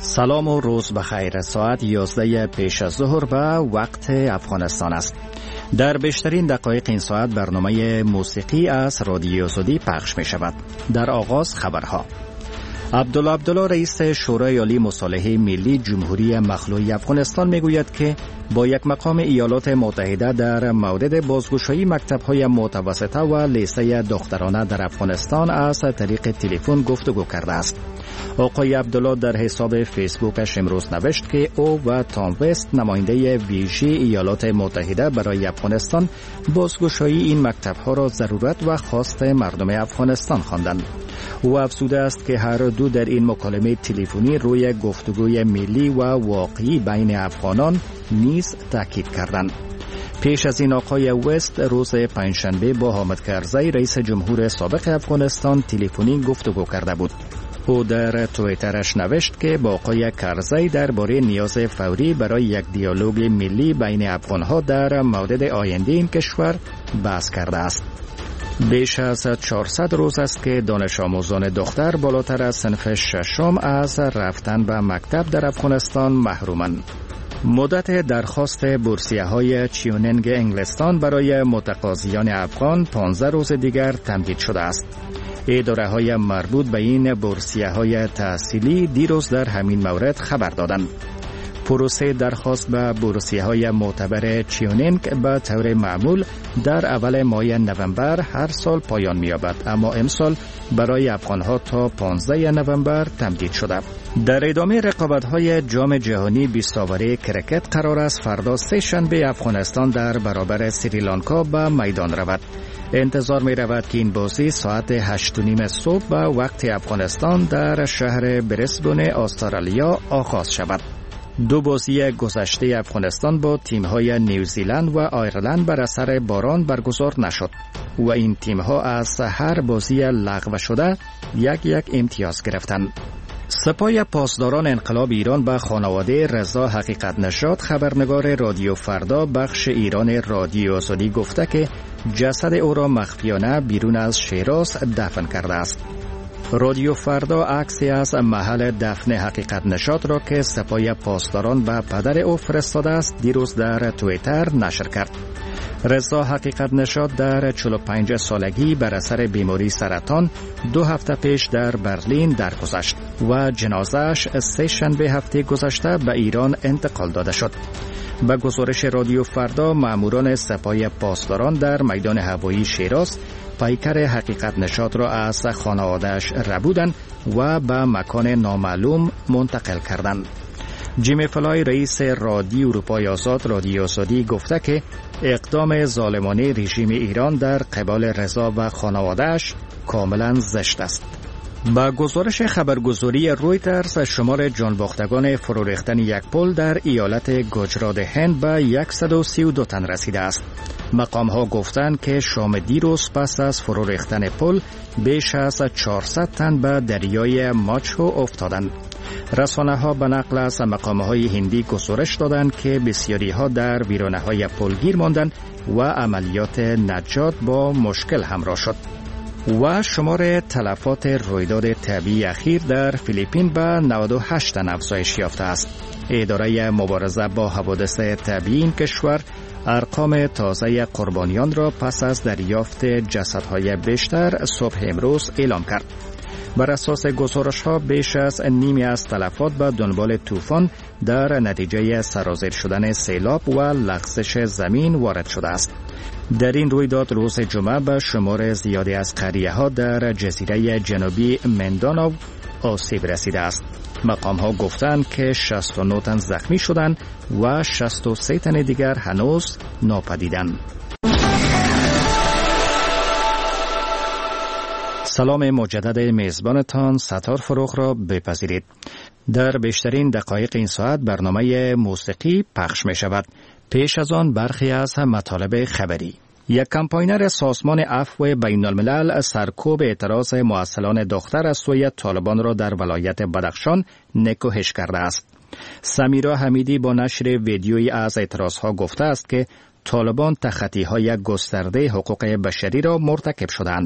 سلام و روز بخیر. ساعت 11 پیش از ظهر به وقت افغانستان است. در بیشترین دقایق این ساعت برنامه موسیقی از رادیو آزادی پخش می شود. در آغاز خبرها. عبدالله رئیس شورای عالی مصالحه ملی جمهوری مخلوع افغانستان می گوید که با یک مقام ایالات متحده در مورد بازگشایی مکتب‌های متوسطه و لیسه دخترانه در افغانستان از طریق تلفن گفتگو کرده است. آقای عبدالله در حساب فیسبوکش امروز نوشت که او و تام وست نماینده ویژه ایالات متحده برای افغانستان بازگشایی این مکتب‌ها را ضرورت و خواست مردم افغانستان خواندند. او افزوده است که هر دو در این مکالمه تلفنی روی گفتگوی ملی و واقعی بین افغانان نیز تاکید کردند. پیش از این آقای وست روز پنجشنبه با حامد کرزی رئیس جمهور سابق افغانستان تلفنی گفتگو کرده بود. او در توییترش نوشت که با آقای کرزی درباره نیاز فوری برای یک دیالوگ ملی بین افغانها در مورد آینده این کشور بحث کرده است. بیش از 400 روز است که دانش آموزان دختر بالاتر از صنف ششم از رفتن به مکتب در افغانستان محرومند. مدت درخواست بورسیه‌های چیوننگ انگلستان برای متقاضیان افغان 15 روز دیگر تمدید شده است. اداره‌های مربوط به این بورسیه‌های تحصیلی دیروز در همین مورد خبر دادند. پروسه درخواست به بورسیه‌های معتبر چیوننگ به طور معمول در اول ماه نوامبر هر سال پایان می‌یابد، اما امسال برای افغان‌ها تا 15 نوامبر تمدید شده. در ادامه رقابت‌های جام جهانی 20 اوره کرکت قرار است فردا سه شنبه افغانستان در برابر سریلانکا به میدان رود. انتظار می رود که این بازی ساعت 8:30 صبح به وقت افغانستان در شهر برسبن استرالیا آغاز شود. دو بازی گذشته افغانستان با تیم‌های نیوزیلند و آیرلند بر اثر باران برگزار نشد و این تیم‌ها از هر بازی لغو شده یک امتیاز گرفتند. سپاه پاسداران انقلاب ایران به خانواده رضا حقیقت نژاد خبرنگار رادیو فردا بخش ایران رادیو آزادی گفته که جسد او را مخفیانه بیرون از شیراز دفن کرده است. رادیو فردا عکسی از محل دفن حقیقت نژاد را که سپاه پاسداران به پدر او فرستاده است دیروز در توییتر نشر کرد. رضا حقیقت نژاد در 45 سالگی بر اثر بیماری سرطان 2 هفته پیش در برلین درگذشت و جنازه‌اش سه شنبه هفته گذشته به ایران انتقال داده شد. به گزارش رادیو فردا ماموران سپاه پاسداران در میدان هوایی شیراز پیکر حقیقت نژاد را از خانواده‌اش ربودند و به مکان نامعلوم منتقل کردند. جیمی فلای رئیس رادیو اروپای آزاد رادیو آزادی گفته که اقدام ظالمانه رژیم ایران در قبال رضا و خانواده‌اش کاملا زشت است. با گزارش خبرگزاری رویترز شمار جانباختگان فرو ریختن یک پل در ایالت گجرات هند به 132 تن رسیده است. مقام‌ها گفتند که شام دیروز پس از فرو ریختن پل بیش از 400 تن به دریای ماچو افتادند. رسانه‌ها به نقل از مقام‌های هندی گزارش دادند که بسیاری‌ها در ویرانه‌های پل گیر ماندند و عملیات نجات با مشکل همراه شد. و شمار تلفات رویداد طبیعی اخیر در فیلیپین به 98 تن افزایش یافته است. اداره مبارزه با حوادث طبیعی این کشور ارقام تازه قربانیان را پس از دریافت جسدهای بیشتر صبح امروز اعلام کرد. بر اساس گزارش‌ها بیش از نیمی از تلفات به دنبال طوفان در نتیجه سرازیر شدن سیلاب و لغزش زمین وارد شده است. در این رویداد روز جمعه به شمار زیادی از قریه‌ها در جزیره جنوبی مندانو آسیب رسیده است. مقام‌ها گفتند که 69 تن زخمی شدند و 63 تن دیگر هنوز ناپدیدند. سلام مجدد میزبانتان ستار فروغ را بپذیرید. در بیشترین دقایق این ساعت برنامه موسیقی پخش می شود. پیش از آن برخی از مطالب خبری. یک کمپاینر سازمان عفو بین الملل سرکوب اعتراض معسلان دختر از سوی طالبان را در ولایت بدخشان نکوهش کرده است. سمیرا حمیدی با نشر ویدیویی از اعتراضها گفته است که طالبان تخطی‌های گسترده حقوق بشری را مرتکب شدند.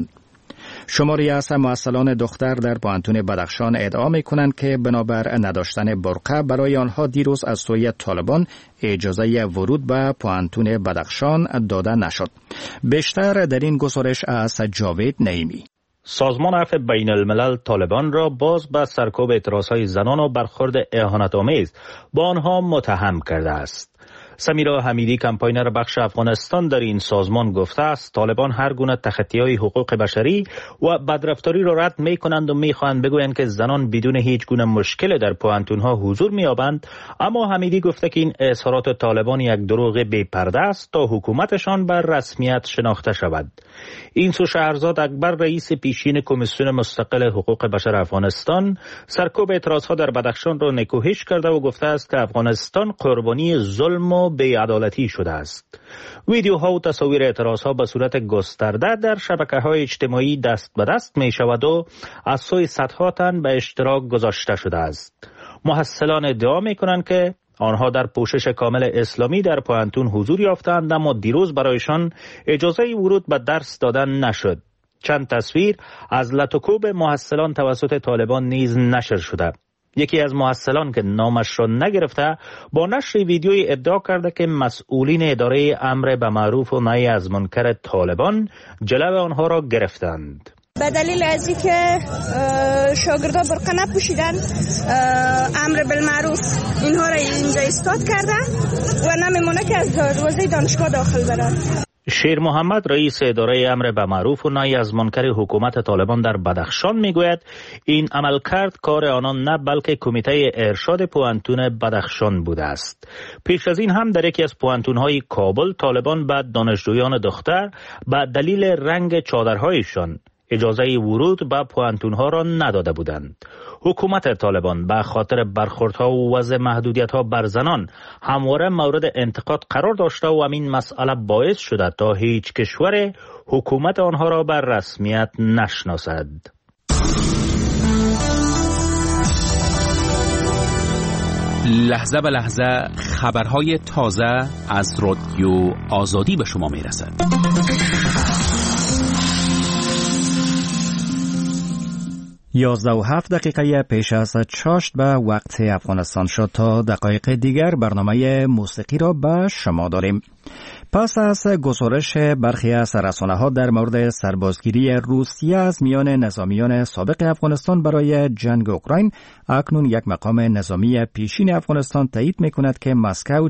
شماری از معسلان دختر در پوانتون بدخشان ادعا می‌کنند که بنابر نداشتن برقه برای آنها دیروز از سوی طالبان اجازه ورود به پوانتون بدخشان داده نشد. بیشتر در این گزارش از جاوید نعیمی. سازمان عفو بین الملل طالبان را باز به سرکوب اعتراضهای زنان و برخورد اهانت‌آمیز با آنها متهم کرده است. سمیرا حمیدی کمپاینر بخش افغانستان در این سازمان گفته است طالبان هر گونه تخطی‌های حقوق بشری و بدرفتاری را رد می‌کنند و می‌خواهند بگویند که زنان بدون هیچ گونه مشکل در پوانتون‌ها حضور می‌یابند، اما حمیدی گفته که این اظهارات طالبان یک دروغ بی‌پرده است تا حکومتشان بر رسمیت شناخته شود. این سو شهرزاد اکبر رئیس پیشین کمیسیون مستقل حقوق بشر افغانستان سرکوب اعتراضها در بدخشان را نکوهش کرده و گفته است که افغانستان قربانی ظلم و بی‌عدالتی شده است. ویدیوها و تصاویر اعتراضها به صورت گسترده در شبکه‌های اجتماعی دست به دست می شود و از سوی صدها تن به اشتراک گذاشته شده است. محصلان ادعا می کنند که آنها در پوشش کامل اسلامی در پوانتون حضور یافتند، اما دیروز برایشان اجازه ورود به درس دادن نشد. چند تصویر از لطوکوب محصلان توسط طالبان نیز نشر شده. یکی از محصلان که نامش را نگرفته با نشر ویدیوی ادعا کرده که مسئولین اداره امر به معروف و نهی از منکر طالبان جلو آنها را گرفتند. به دلیل از اینکه شاگردا برقه نپوشیدن، امر بالمعروف اینها را اینجا ایستاد کرده و نمیمونه که از دروازه دانشگاه داخل برن. شیر محمد رئیس اداره امر به معروف و نهی از منکر حکومت طالبان در بدخشان میگوید این عملکرد کار آنان نه بلکه کمیته ارشاد پوانتون بدخشان بوده است. پیش از این هم در یکی از پوانتون‌های کابل طالبان به دانشجویان دختر به دلیل رنگ چادرهایشان اجازه ورود به پوانتون‌ها را نداده بودند. حکومت طالبان به خاطر برخوردها و وضع محدودیت‌ها بر زنان همواره مورد انتقاد قرار داشته و همین مسئله باعث شده تا هیچ کشور حکومت آنها را بر رسمیت نشناسد. لحظه به لحظه خبرهای تازه از رادیو آزادی به شما میرسد. 11:07 پیش از چاشت به وقت افغانستان شد. تا دقایق دیگر برنامه موسیقی را به شما داریم. پس از گزارش برخی از رسانه‌ها در مورد سربازگیری روسیه از میان نظامیان سابق افغانستان برای جنگ اوکراین، اکنون یک مقام نظامی پیشین افغانستان تایید می‌کند که مسکو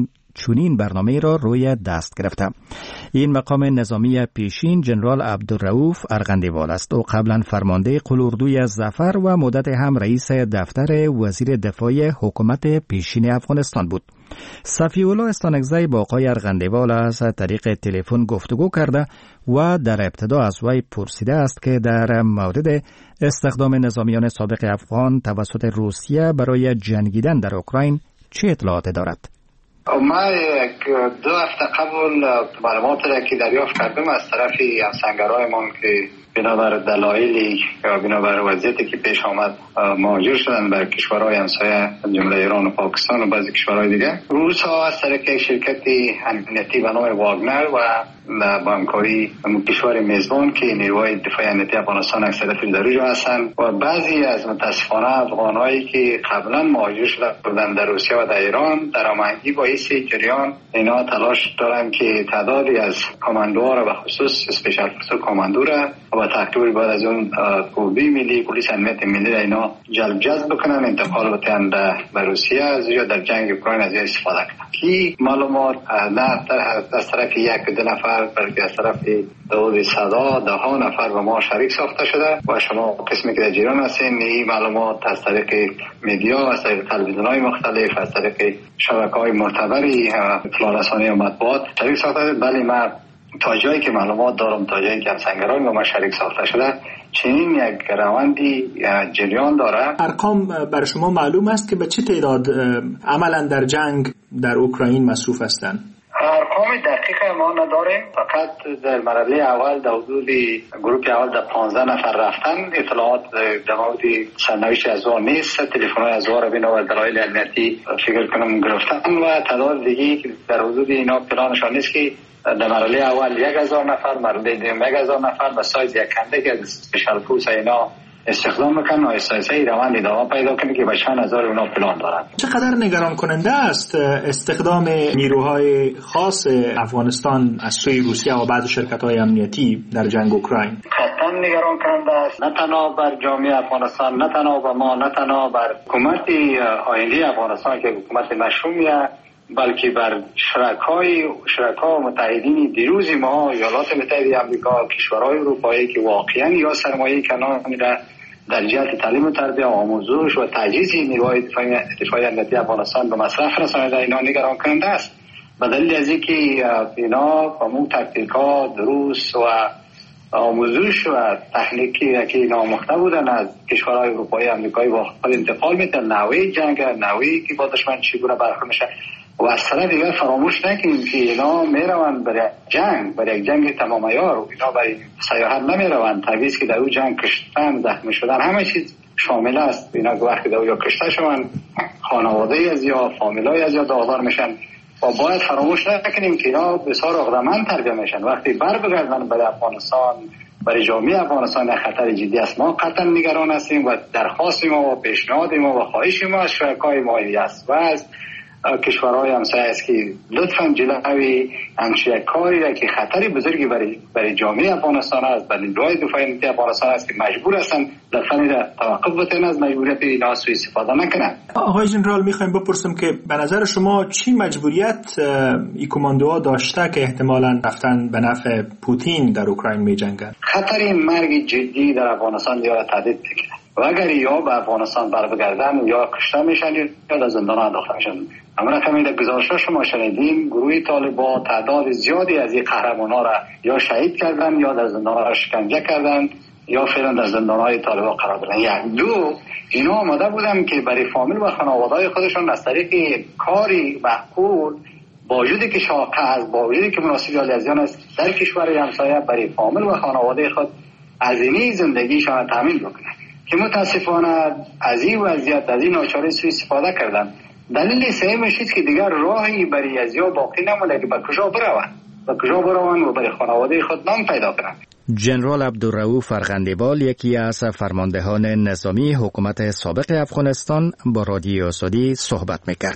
چنین برنامه را روی دست گرفته. این مقام نظامی پیشین جنرال عبدالرؤوف ارغندیوال است. او قبلا فرمانده قلاردوی ظفر و مدت هم رئیس دفتر وزیر دفاع حکومت پیشین افغانستان بود. صفی‌الله استانکزی با آقای ارغندیوال از طریق تلفن گفتگو کرده و در ابتدا از وی پرسیده است که در مورد استخدام نظامیان سابق افغان توسط روسیه برای جنگیدن در اوکراین چه اطلاعاتی دارد؟ ما 2 هفته قبل معلومات را که دریافت کردم از طرف همسنگرایمان که بنابر دلایلی یا بنابر وضعیتی که پیش آمد مهاجر شدن به کشورهای همسایه جمله ایران و پاکستان و بعضی کشورهای دیگه، روس ها از طریق یک شرکت امنیتی به نام واگنر و با همکاری کشور میزبان که نیروهای دفاع امنیتی افغانستان اکثریت فیلداریجو هستند و بعضی از متاسفانه افغانایی که قبلا مهاجر شدن در روسیه و در ایران در هماهنگی با این جریان اینا تلاش دارن که تعدادی از کاماندوها را به خصوص اسپیشال فورس کاماندو را و تحقیقی بعد از اون قوه ملی پلیس امنیت ملی را اینا جذب بکنن، انتقال بدن به روسیه از یا در جنگ اوکراین از استفاده کنن. کی معلومات نه از طرف یک دو نفر بلکه از طرف داود صدا ده نفر به ما شریک ساخته شده و شما قسمی که در جریان هستین این معلومات از طریق مدیا، از طریق تلویزیون‌های مختلف، از طریق شبکه‌های معتبری اطلاع رسانی و مطبوعات شریک ساخته شده. بله من تا جایی که معلومات دارم، تا جایی که همسنگران با ما شریک ساخته شده چنین یک روندی جریان داره. ارقام بر شما معلوم است که به چه تعداد عملا در جنگ در اوکراین مصروف هستند؟ ارقام دقیق ما نداریم، فقط در مرحله اول در حدود گروه اول در 15 نفر رفتن. اطلاعات در مورد سرنوشت از آن نیست. تلفن‌های از آن را بنا به دلایل امنیتی فکر کنم گرفتن و تعداد دیگه در حدود اینا پلانشان نیست که در مرحله اول 1000 نفر، مرحله دوم 1000 نفر و سایز یک کنده که اسپیشال فورس اینا استخدام میکنن و اساسایی روند ادامه پیدا کنه که به چند هزار اونا پلان دارن. چقدر نگران کننده است استخدام نیروهای خاص افغانستان از سوی روسیه و بعض شرکت‌های امنیتی در جنگ اوکراین؟ قطعا نگران کننده است، نه تنها بر جامعه افغانستان، نه تنها بر ما، نه تنها بر حکومت آینده افغانستان که حکومت مشروعیه، بلکه بر شرکا و متحدین دیروز ما، ایالات متحده آمریکا، کشورهای اروپایی که واقعا یا سرمایه کنار میره در جهت تعلیم و تربیت و آموزش و تجهیز نیروهای دفاعی امنیتی افغانستان به مصرف رسانیده، اینا نگران کننده است. به دلیل از اینکه اینا با مو تکتیکا دروس و آموزش و تکنیکی که نامخته بودن از کشورهای اروپایی امریکایی با خود انتقال میتن، نوعی جنگ، نوعی که با دشمن چگونه برخورد میشه. و از طرف دیگر فراموش نکنیم که اینا میروند برای یک جنگ تمام عیار، و اینا برای سیاحت نمیروند. تبعیض که در اون جنگ کشتن، زخمی شدن، همه چیز شامل است. اینا که وقتی در اون کشته شوند، خانواده از یا فامیلای از یا داغدار میشن. و باید فراموش نکنیم که اینا بسیار عقده‌مند تربیت میشن. وقتی بگردن برای افغانستان، برای جامعه افغانستان خطر جدی است. ما قطعا نگران هستیم و درخواست ما و پیشنهاد ما و خواهش ما از شرکای مالی است و از کشورهای همسایه است که لطفاً جلوی همچین کاری را که خطری بزرگی برای جامعه افغانستان است، برای نیروهای دفاعی امنیتی افغانستان است که مجبور هستند لطفاً را توقف بدن، از مجبوریت اینا سوء استفاده نکنند. آقای ژنرال، میخوایم بپرسم که به نظر شما چی مجبوریت این کماندوها داشته که احتمالاً رفتن به نفع پوتین در اوکراین می‌جنگند؟ خطر مرگ جدی در افغانستان یا تهدید می‌کنه و اگر یا به افغانستان برگردن یا کشته میشن یا در زندان انداخته میشن. اما رقمی در گزارش‌ها ما شنیدیم گروه طالبان تعداد زیادی از این قهرمان‌ها را یا شهید کردن یا در زندان‌ها را شکنجه کردن یا فعلا در زندان‌های طالبان قرار دادن. یک دو اینا آماده بودن که برای فامیل و خانواده‌های خودشان از طریق کاری معقول با وجودی که شاقه است، با وجودی که مناسب الیزیان است، در کشور همسایه برای فامیل و خانواده خود هزینه زندگیشان تامین بکنند که متاسفانه از این وضعیت، از این ناچاری سوء استفاده کردن. دلیل سومش است که دیگر راهی برای ازیا باقی نمونده که به کجا بروند و برای خانواده خود نام پیدا کنند. جنرال عبدالرؤوف فرغندیوال، یکی از فرماندهان نظامی حکومت سابق افغانستان، با رادیو آزادی صحبت میکرد.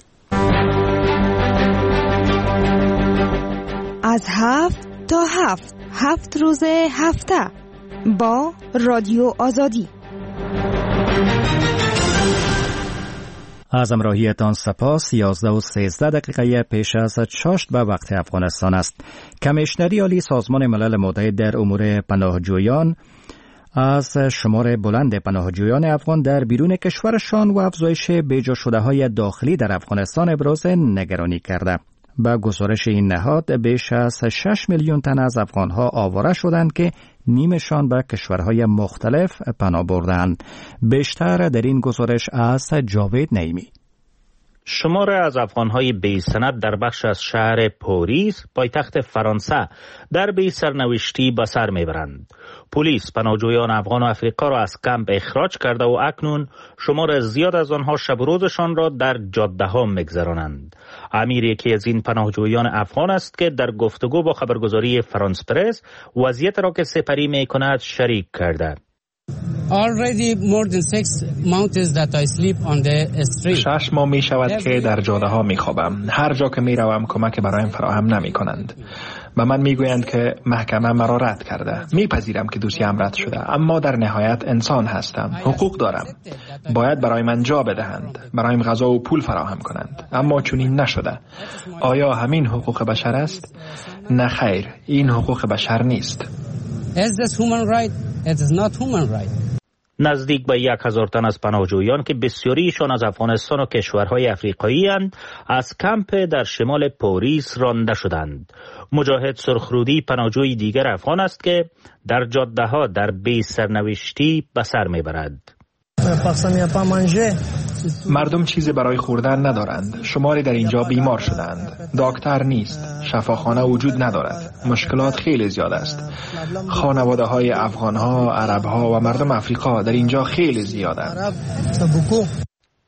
از 7 تا 7 روز هفته با رادیو آزادی. از همراهیتان سپاس. 11:13 پیش از چاشت به وقت افغانستان است. کمیشنری عالی سازمان ملل متحد در امور پناهجویان از شمار بلند پناهجویان افغان در بیرون کشورشان و افزایش بیجا شده های داخلی در افغانستان ابراز نگرانی کرده. با گزارش این نهاد بیش از 6 میلیون تن از افغانها آواره شدند که نیمشان به کشورهای مختلف پناه بردند. بیشتر در این گزارش از جاوید نعیمی. شمار از افغانهای بی سند در بخش از شهر پاریس پایتخت فرانسه در بی سرنوشتی به سر میبرند. پلیس پناهجویان افغان و افریقا را از کمپ اخراج کرده و اکنون شمار زیاد از آنها شب و روزشان را در جاده ها میگذرانند. امیر یکی از این پناهجویان افغان است که در گفتگو با خبرگزاری فرانس پرس وضعیت را که سپری میکند شریک کرده. Already more than 6 months that I sleep on the street. 6 ماه می شود که در جاده ها می خوابم. هر جا که می روم کمک برایم فراهم نمی کنند. و من می گویند که محکمه مرا رد کرده. می پذیرم که دوسیم رد شده، اما در نهایت انسان هستم. حقوق دارم. باید برای من جا بدهند. برایم غذا و پول فراهم کنند. اما چنین نشده. آیا همین حقوق بشر است؟ نه خیر، این حقوق بشر نیست. Is this human right? It is not human right. نزدیک به 1000 تن از پناهجویان که بسیاریشان از افغانستان و کشورهای افریقایی اند از کمپ در شمال پاریس رانده شدند. مجاهد سرخرودی پناهجوی دیگر افغان است که در جاده ها در بی سرنوشتی به سر میبرد. مردم چیزی برای خوردن ندارند. شماری در اینجا بیمار شدند. دکتر نیست. شفاخانه وجود ندارد. مشکلات خیلی زیاد است. خانواده های افغان ها، عرب ها و مردم افریقا در اینجا خیلی زیادند.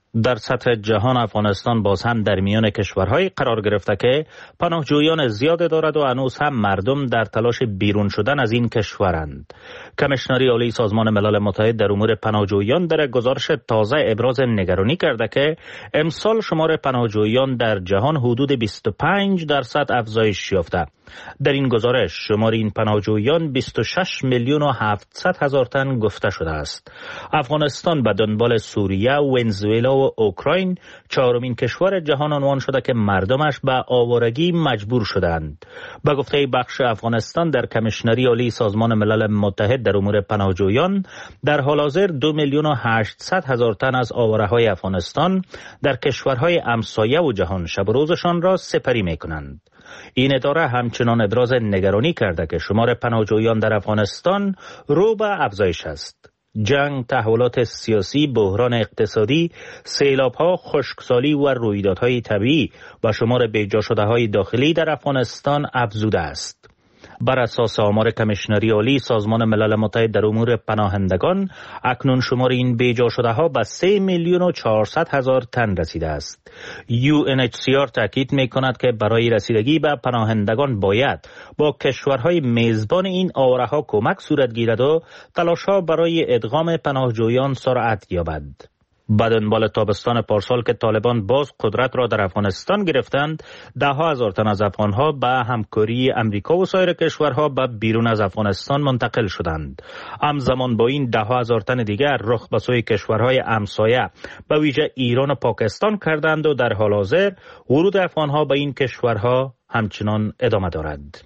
در سطح جهان افغانستان باز هم در میان کشورهای قرار گرفته که پناهجویان زیاد دارد و هنوز هم مردم در تلاش بیرون شدن از این کشورند. کمیشنری عالی سازمان ملل متحد در امور پناهجویان در گزارش تازه ابراز نگرانی کرده که امسال شمار پناهجویان در جهان حدود 25% افزایش یافته. در این گزارش شمار این پناهجویان 26,700,000 تن گفته شده است. افغانستان به دنبال سوریه، ونزوئلا و اوکراین چهارمین کشور جهان عنوان شده که مردمش به آوارگی مجبور شدند. به گفته بخش افغانستان در کمیشنری عالی سازمان ملل متحد در امور پناهجویان، در حال حاضر 2,800,000 تن از آواره‌های افغانستان در کشورهای همسایه و جهان شب و روزشان را سپری می‌کنند. این اداره همچنان ابراز نگرانی کرده که شمار پناهجویان در افغانستان رو به افزایش است. جنگ، تحولات سیاسی، بحران اقتصادی، سیلاب‌ها، خشکسالی و رویدادهای طبیعی و شمار بیجا شده‌های داخلی در افغانستان افزوده است. بر اساس آمار کمیشنری عالی سازمان ملل متحد در امور پناهندگان، اکنون شمار این بیجا شده ها به 3,400,000 تن رسیده است. UNHCR تاکید می کند که برای رسیدگی به پناهندگان باید با کشورهای میزبان این آواره ها کمک صورت گیرد و تلاش ها برای ادغام پناهجویان سرعت یابد. بعد دنبال تابستان پارسال که طالبان باز قدرت را در افغانستان گرفتند، 10,000 تن از افغانها به همکاری امریکا و سایر کشورها به بیرون از افغانستان منتقل شدند. همزمان با این 10,000 تن دیگر رخ به سوی کشورهای همسایه به ویژه ایران و پاکستان کردند و در حال حاضر ورود افغانها به این کشورها همچنان ادامه دارد.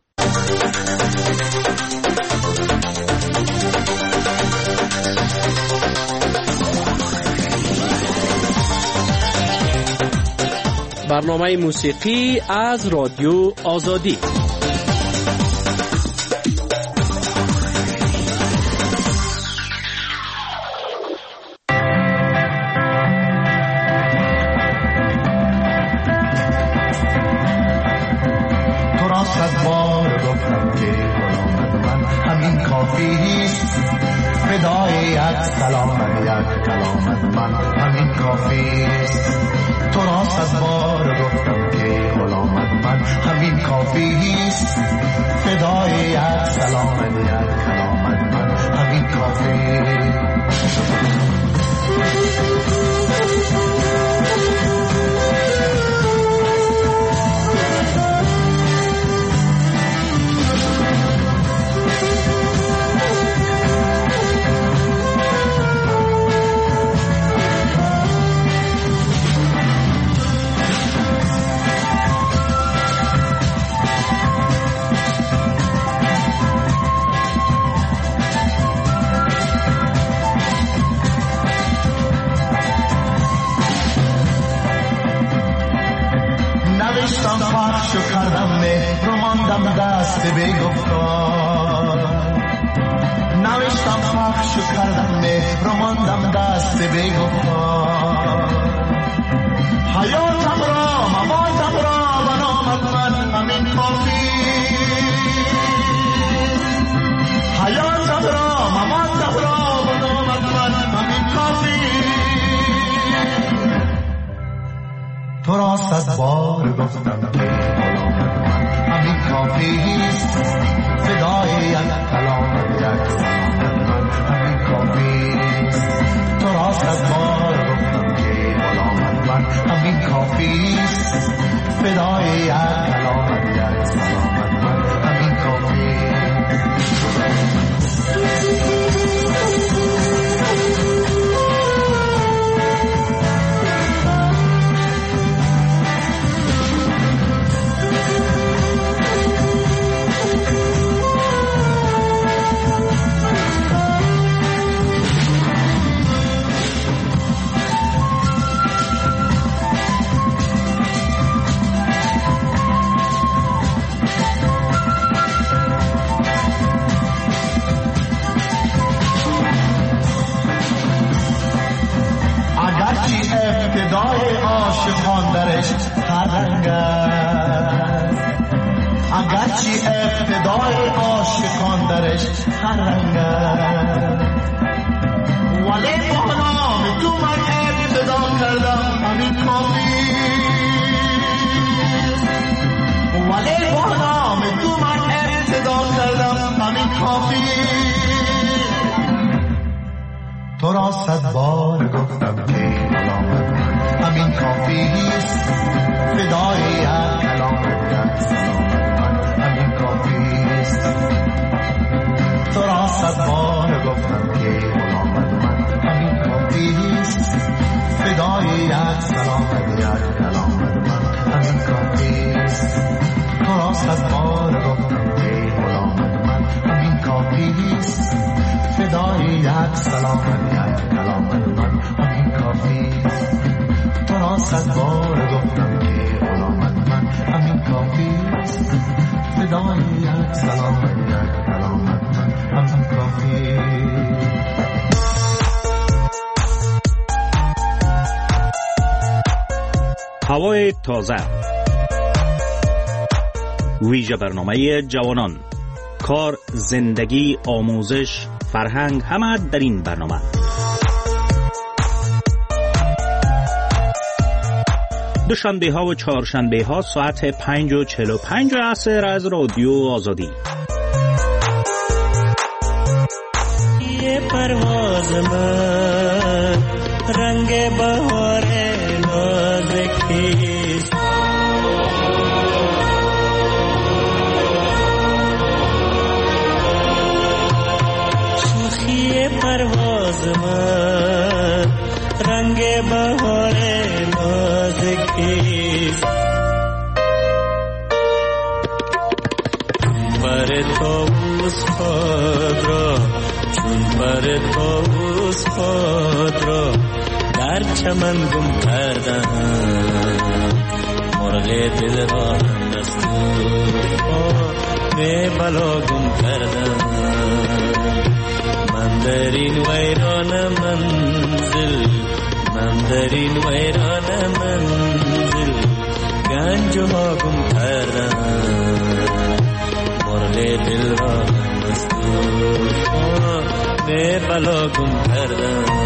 برنامه موسیقی از رادیو آزادی. تو را 100 بار گفتم که غلام من همین کافیست، فدای یک سلام یک کلام من همین کافیست. تو را 100 بار گفتم که غلام من همین کافیست، فدای یک سلام یک کلام من همین کافیست. پخش کردم مهر و ماندم دست بگفتار، نوشتم پخش کردم مهر و ماندم دست بگفتار. حیاتم را مماتم را بنامد من همین کافی، حیاتم را مماتم را بنامد من همین کافی. تو را 100 بار گفتم که غلام من همین کافیست، فدای یک کلام یک سلام من همین کافیست. تو را 100 بار گفتم که غلام من همین کافیست، فدای یک کلام یک سلام من همین کافیست. ابتدای عاشقان درش هر رنگ است، اگرچه ابتدای عاشقان درش هر رنگ است، ولی با نام تو من ابتدا کردم تو را 100 بار گفتم که غلامت من همین کافیست فدای یک کلامت سلامت من همین کافیست تو را 100 بار گفتم که غلامت من همین کافیست فدای یک سلامت یک کلامت من همین کافیست تو را 100 بار گفتم که غلامت من همین کافیست فدای یک سلامت یک کلامت من همین کافیست تو را 100 بار گفتم که غلامت من همین کافیست فدای یک سلامت یک کلامت من همین کافیست. هوای تازه، ویژه برنامه جوانان، کار، زندگی، آموزش، فرهنگ، همه در این برنامه. دوشنبه ها و چهارشنبه ها ساعت 5:45 عصر از رادیو آزادی. یه پرواز من رنگ بهار نازکیست، شوخی پرواز من رنگ بهار نازکیست، پر طاووس خود را چون پر طاووس خود را در چمن گم کردم، مرغ دل را دستور به بلا گم کردم، من در این ویران منزل، من در این ویران منزل گنج ها گم کردم، مرغ دل را دستور به بلا گم کردم.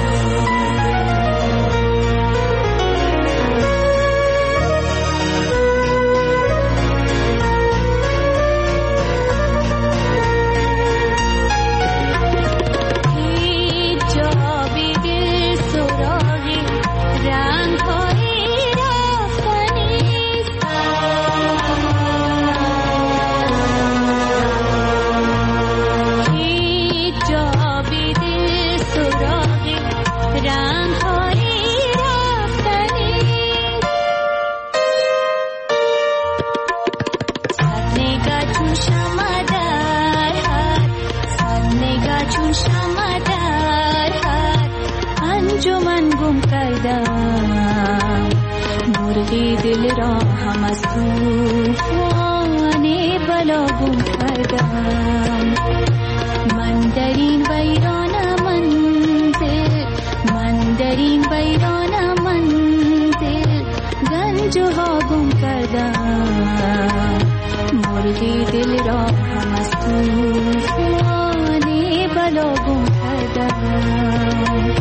دل را هم از طوفان بلا گم کردم، من در این ویران منزل، من در این ویران منزل گنج ها گم کردم، مرغی دل را هم از طوفان بلا گم کردم.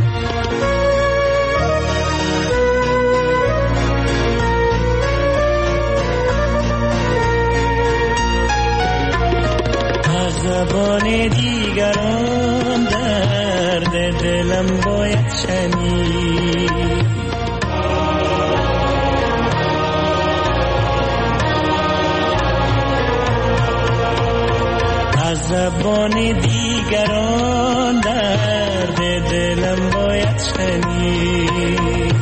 زبان دیگران درد دلم باید شنید، از زبان دیگران درد دلم باید شنید،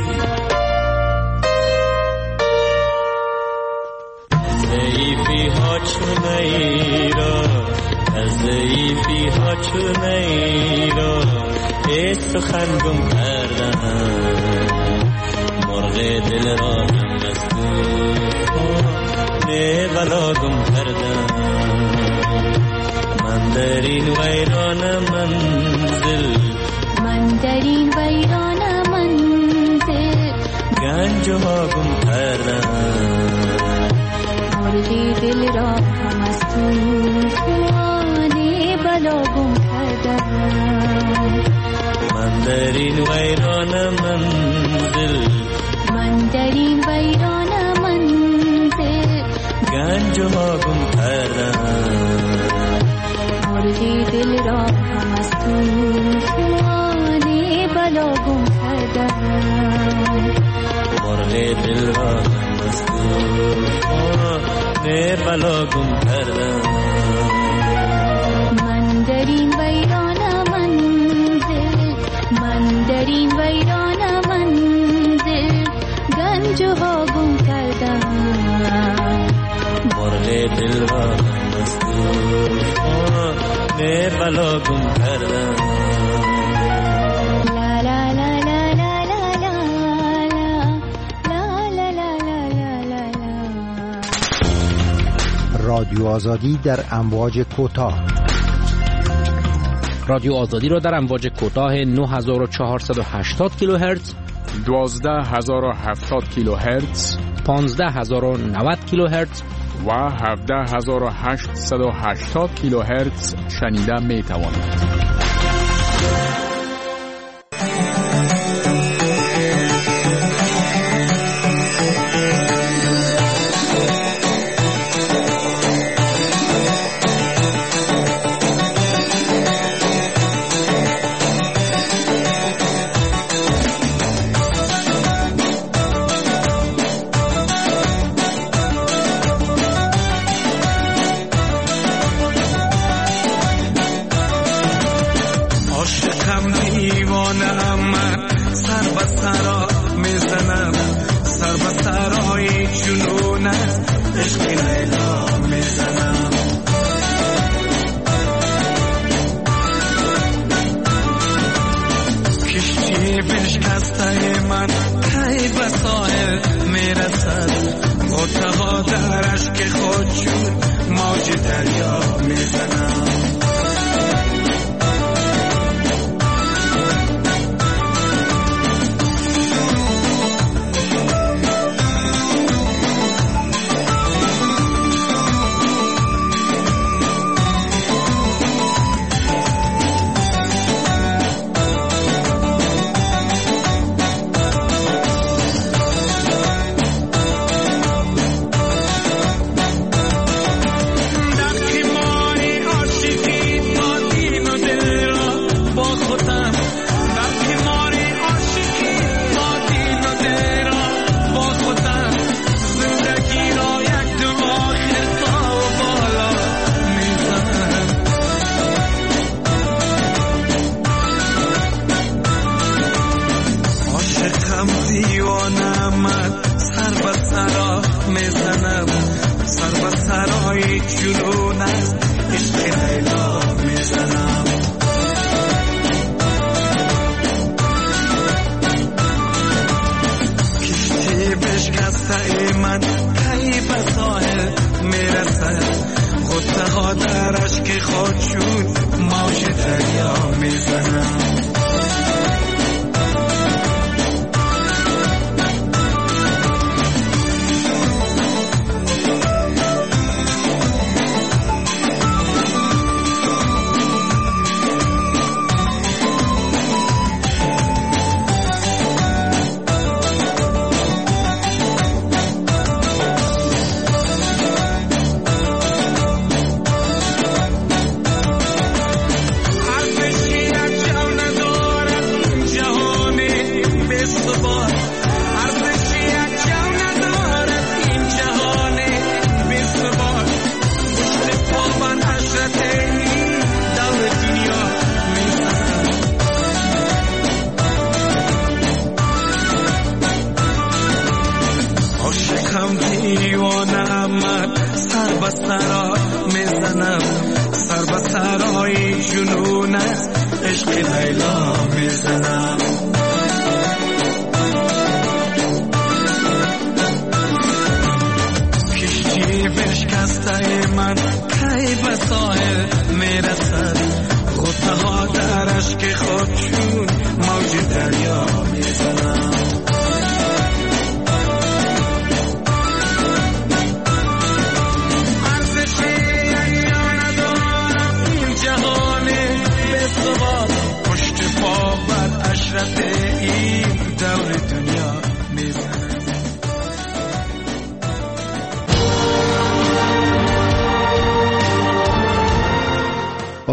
ضعیفی ها چونه را از ضعیفی ها چونه را ای سخن گم کردم، مرغ دل را هم از طوفان بلا گم کردم، من در این ویران منزل، من در این ویران منزل گنج ها گم کردم، مرغی دل را هم از طوفان بلا گم کردم، من در این ویران منزل، من در این ویران منزل گنج ها گم کردم، مرغی دل را راهم از طوفان بلا گم کردم مرغ دل راهم از طوفان بلا گم کردم من در این ویران منزل من در این ویران منزل گنج ها گم کردم مرغ دل راهم از طوفان بلا گم کردم لا لا لا لا لا لا لا لا لا لا لا. رادیو آزادی در امواج کوتاه. رادیو آزادی را در امواج کوتاه 9480 کیلوهرتز، 12070 کیلوهرتز، 15090 کیلوهرتز و 17880 کیلوهرتز شنیده می توانید.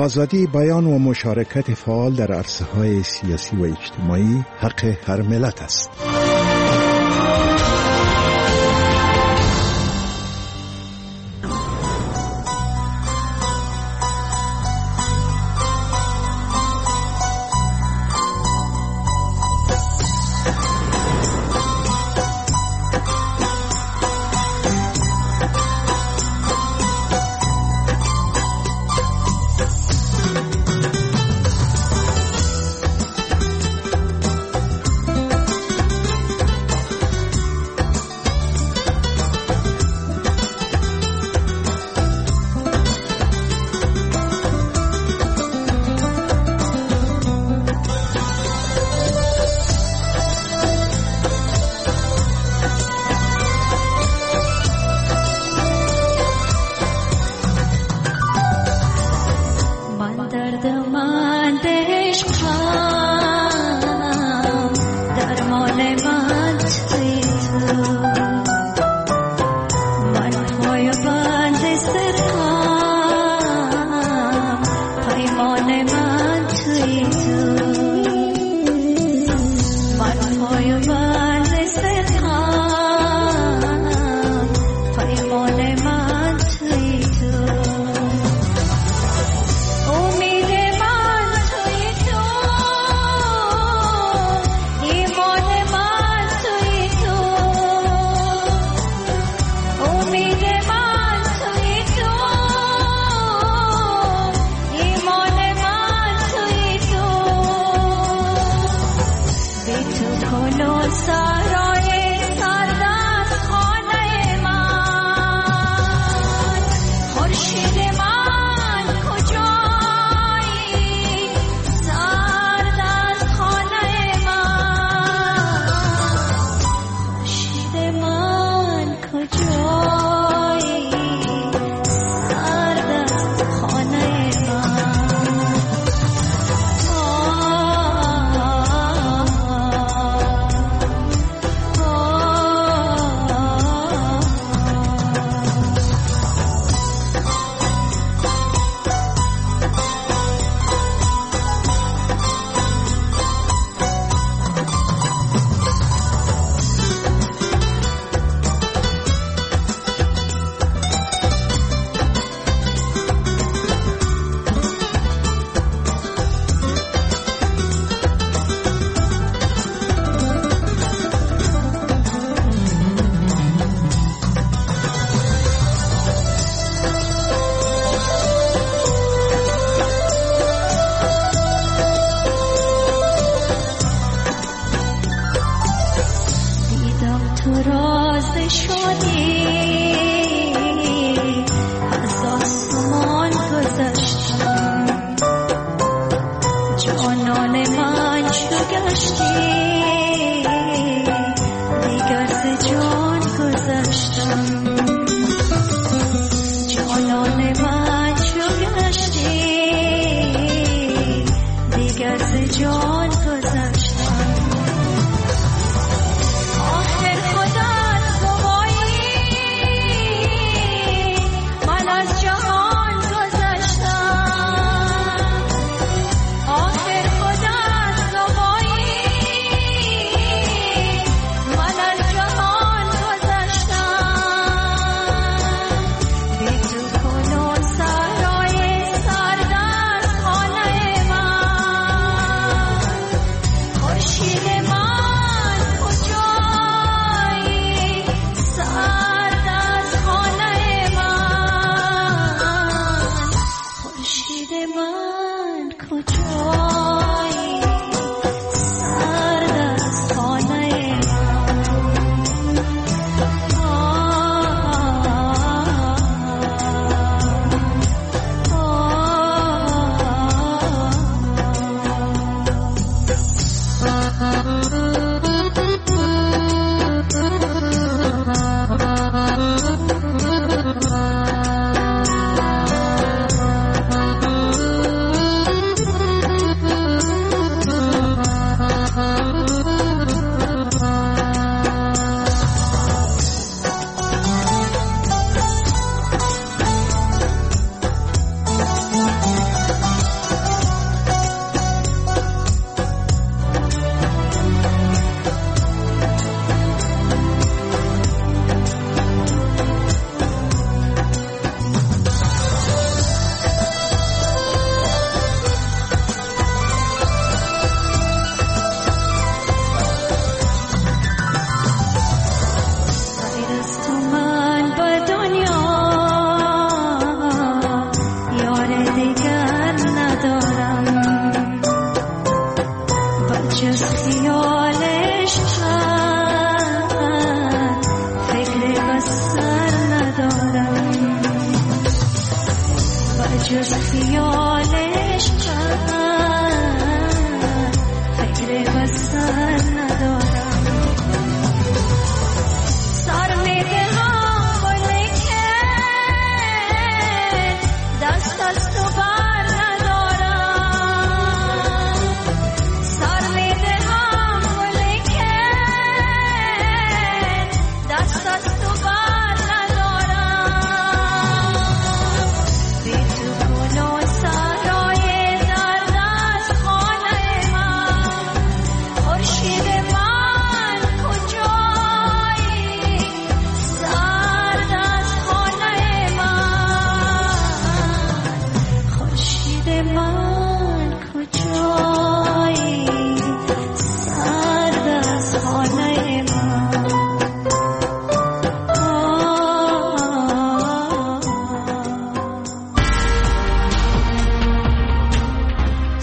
آزادی بیان و مشارکت فعال در عرصه‌های سیاسی و اجتماعی حق هر ملت است.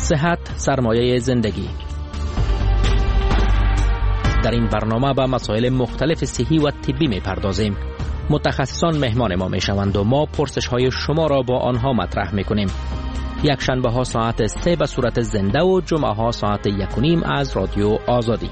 صحت سرمایه زندگی. در این برنامه به مسائل مختلف صحی و طبی می‌پردازیم. متخصصان مهمان ما میشوند و ما پرسش‌های شما را با آنها مطرح می‌کنیم. یک شنبه ها ساعت 3 به صورت زنده و جمعه ها ساعت 1:30 از رادیو آزادی.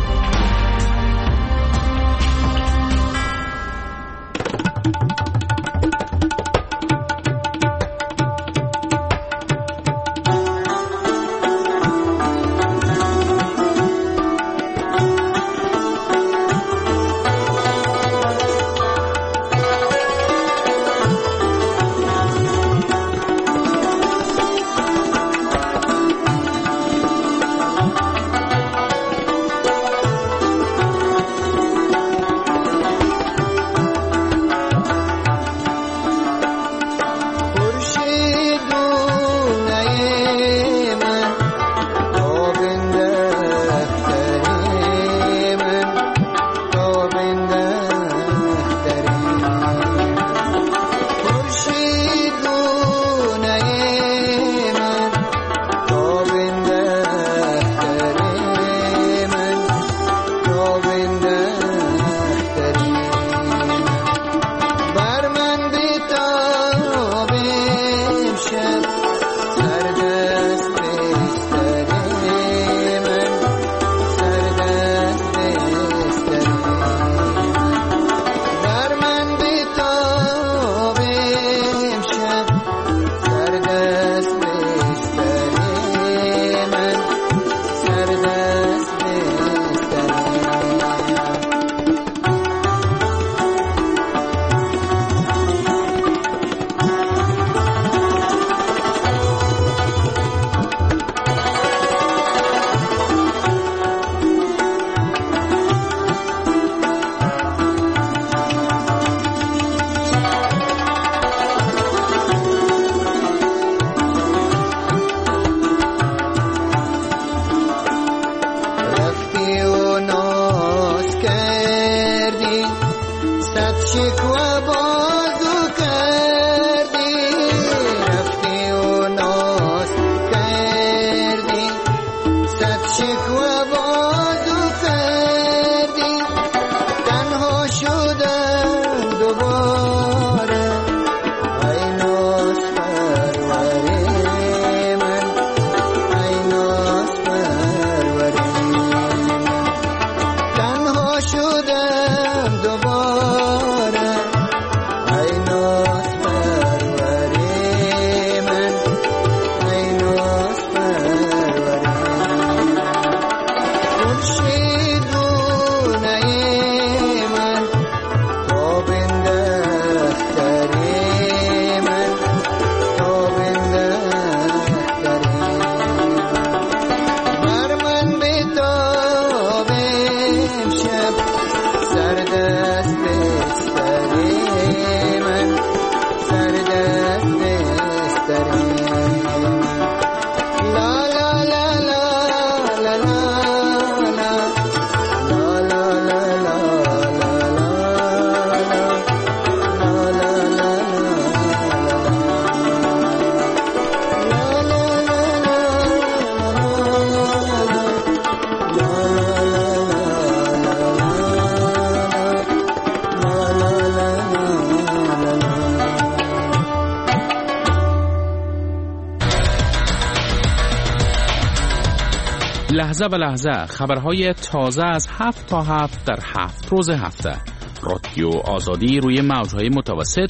لحظه به لحظه خبرهای تازه از 7 تا 7 در 7 روز هفته. رادیو آزادی روی موجهای متوسط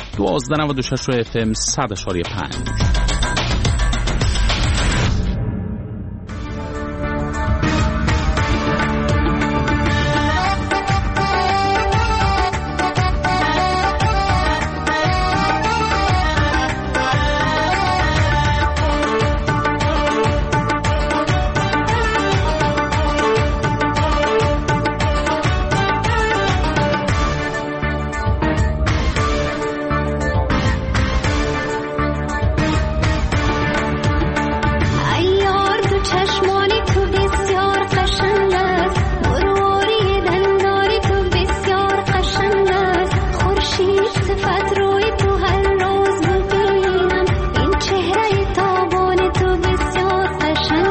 1296 FM 100.5. این چهره تابان تو بسیار قشنگ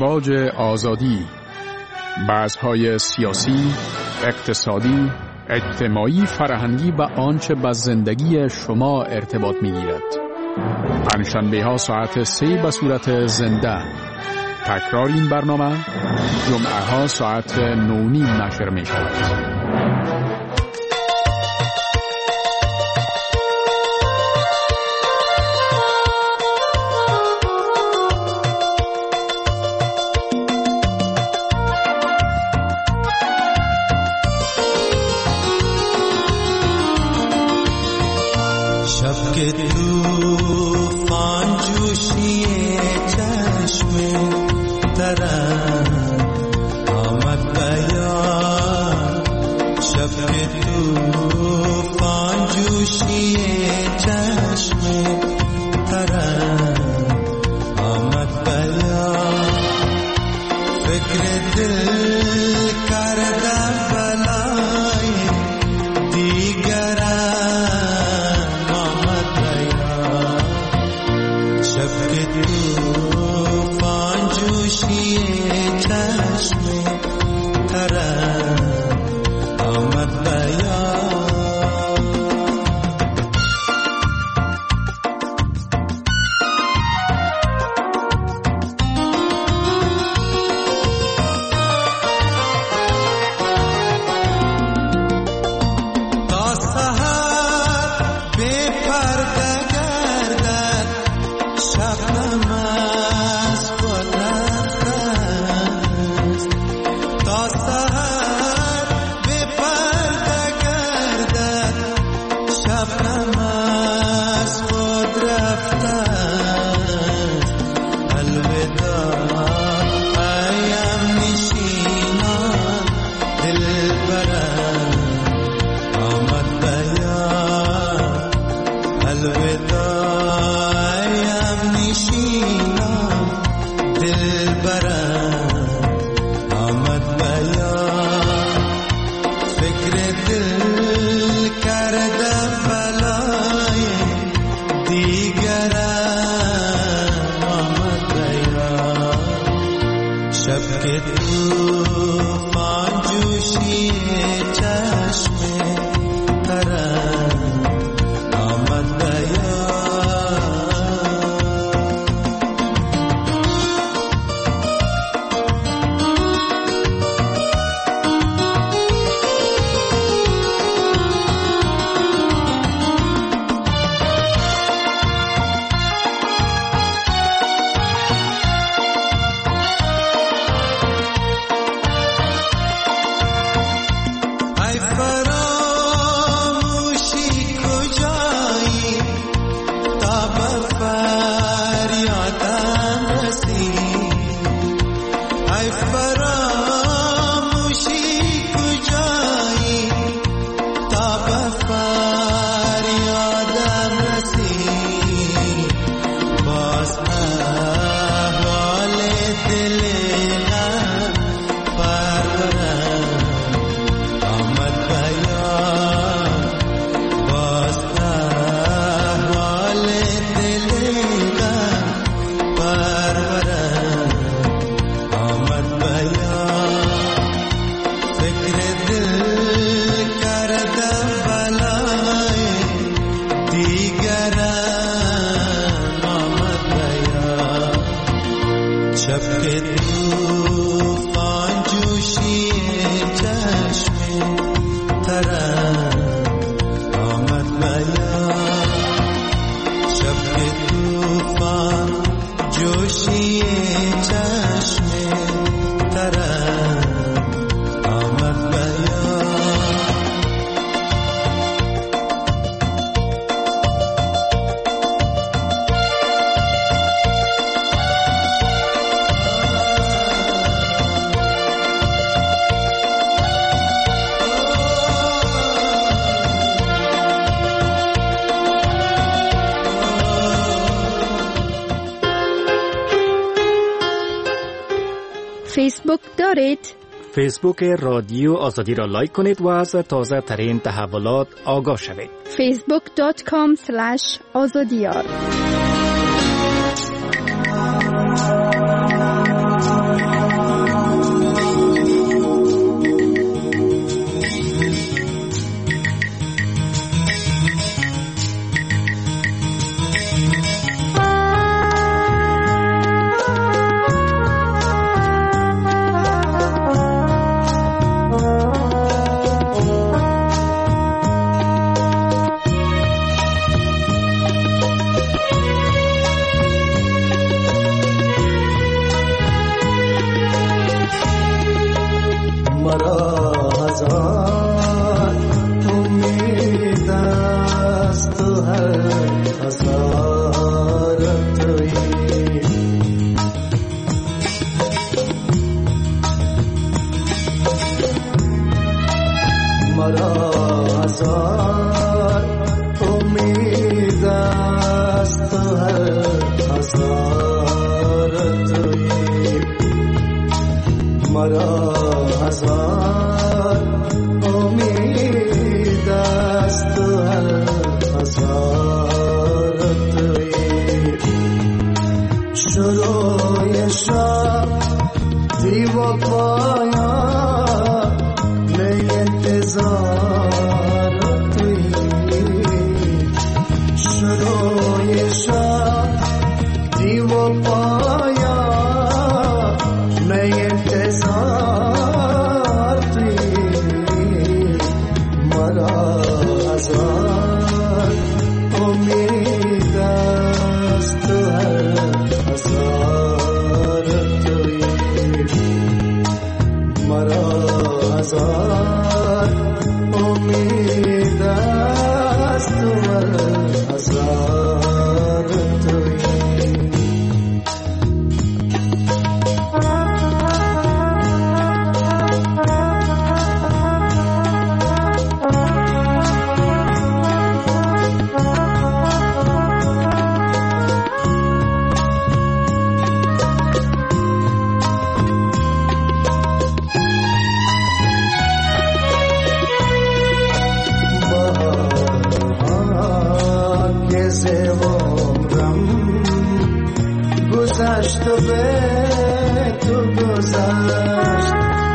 امواج آزادی، بحث‌های سیاسی، اقتصادی، اجتماعی، فرهنگی و آنچه با زندگی شما ارتباط می‌گیرد. پنجشنبه‌ها ساعت 3 به صورت زنده. تکرار این برنامه جمعه‌ها ساعت 9:30 نشر می‌شود. که طوفان جوشی چشم ترا آمد بیان، شب که طوفان جوشی چشم ترا آمد بیان، فکر دل کرده بلای دیگران طوفان جوشی چشم ترا آمد بیان. تا سحر بی پرده گردد شبنم از خود رفت، تا سحر به پرده گردد شبنم از خود رفته، الوداع ایم نشینان دلبرم آمد بیان، الوداع نشینم دلبرم آمد بیان، فکر دل کرده بلای دیگرم آمد بیان، شب که طوفان جوشی چشم ترا آمد بیان. ای فراموشی کجایی تا به فریادم رسی، ای فراموشی کجایی تا به فریادم رسی، باز احوال دل من پرورم آمد بیان، باز احوال دل من پرورم آمد بیان، فکر دل کرده بلای دیگرم آمد بیان، شب که طوفان جوشی چشم ترا آمد بیان، شب که طوفان جوشی چشم ترا آمد بیان. فیسبوک دارید؟ فیسبوک رادیو آزادی را لایک کنید و از تازه ترین تحولات آگاه شوید. facebook.com/azadiyar مرا هزار امید است تو هر هزار تویی مرا هزار امید است تو هر هزار تویی شروع شب دیو پایان می انتظار تویی شروع شب دیو پایان می انتظار تویی مرا هزار امید است تو هر هزار تویی مرا هزار امید است تو هر هزار تویی گذشت و به تو گذشت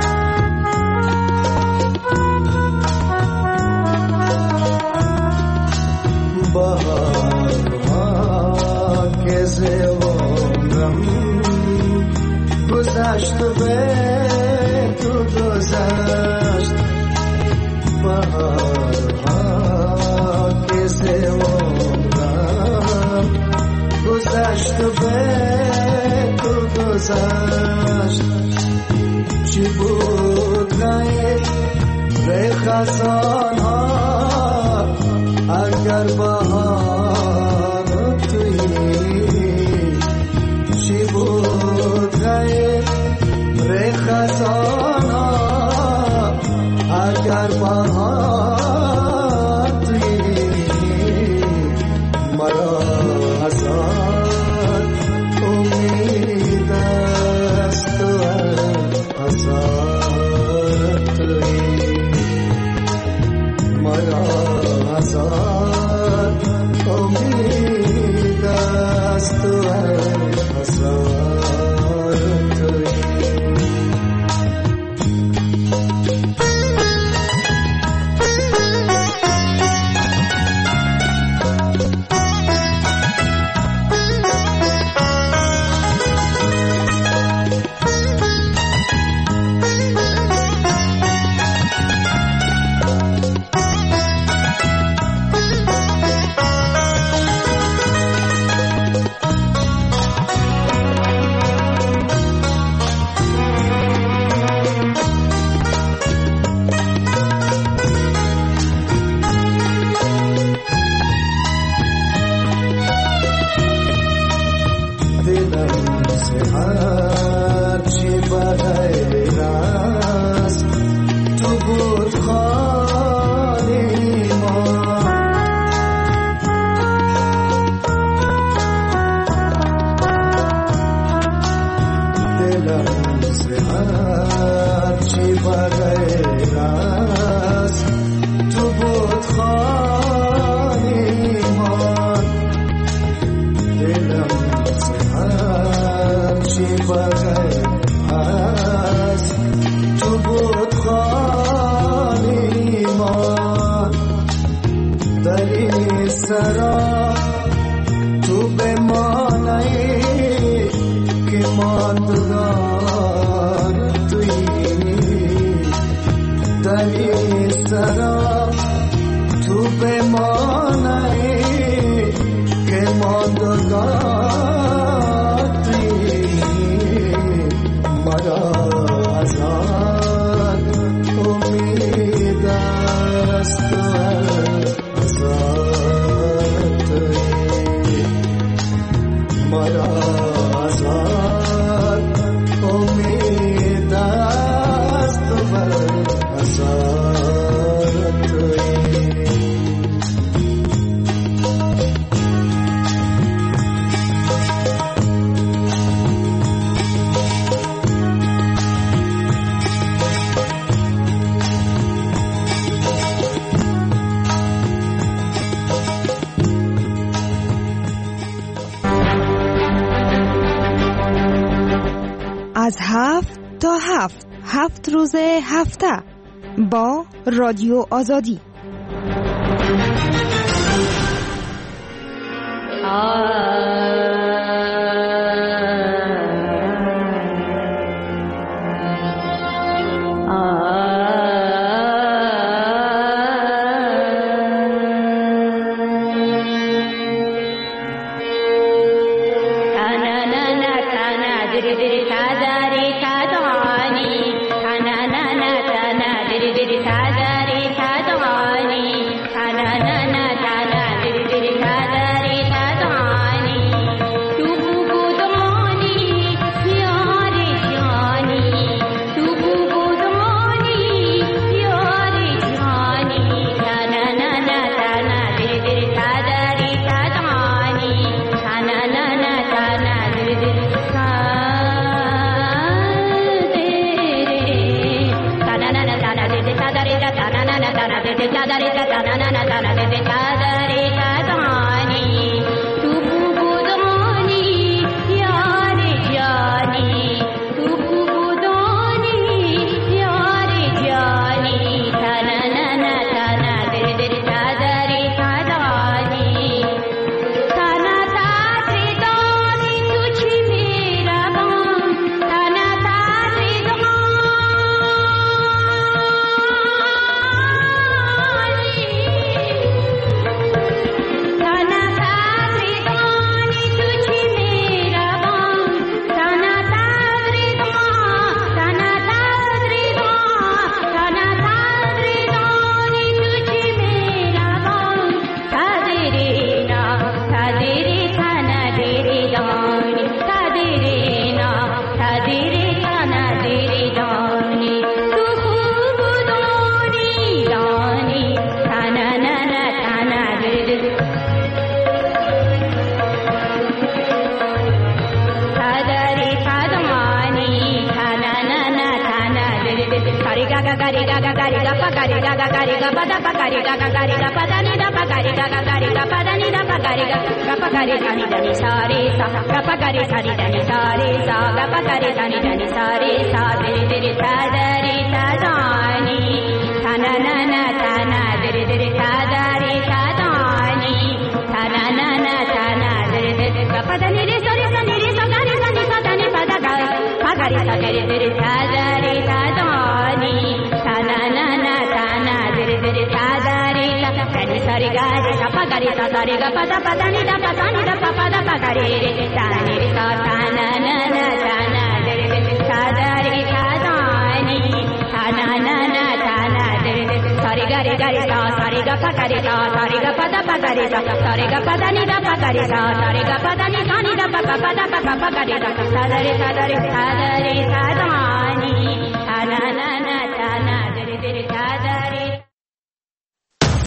بهارها که ز عمرم گذشت و به تو گذشت بهارها که ز عمرم گذشت و به تو گذشت چی بود غیر خزان ها اگر بهار تویی چی بود غیر خزان ها اگر بهار تویی مرا هزار امید است تو هزار تویی مرا هزار امید است تو هزار تویی 7 تا 7 روز هفته با رادیو آزادی. Sadari